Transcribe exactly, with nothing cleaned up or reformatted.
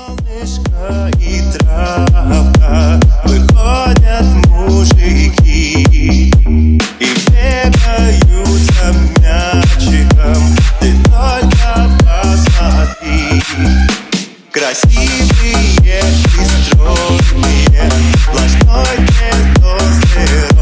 Солнышко и травка, выходят мужики и бегаются мячиком. Ты только посмотри, красивые и стройные, сплошной тестостерон.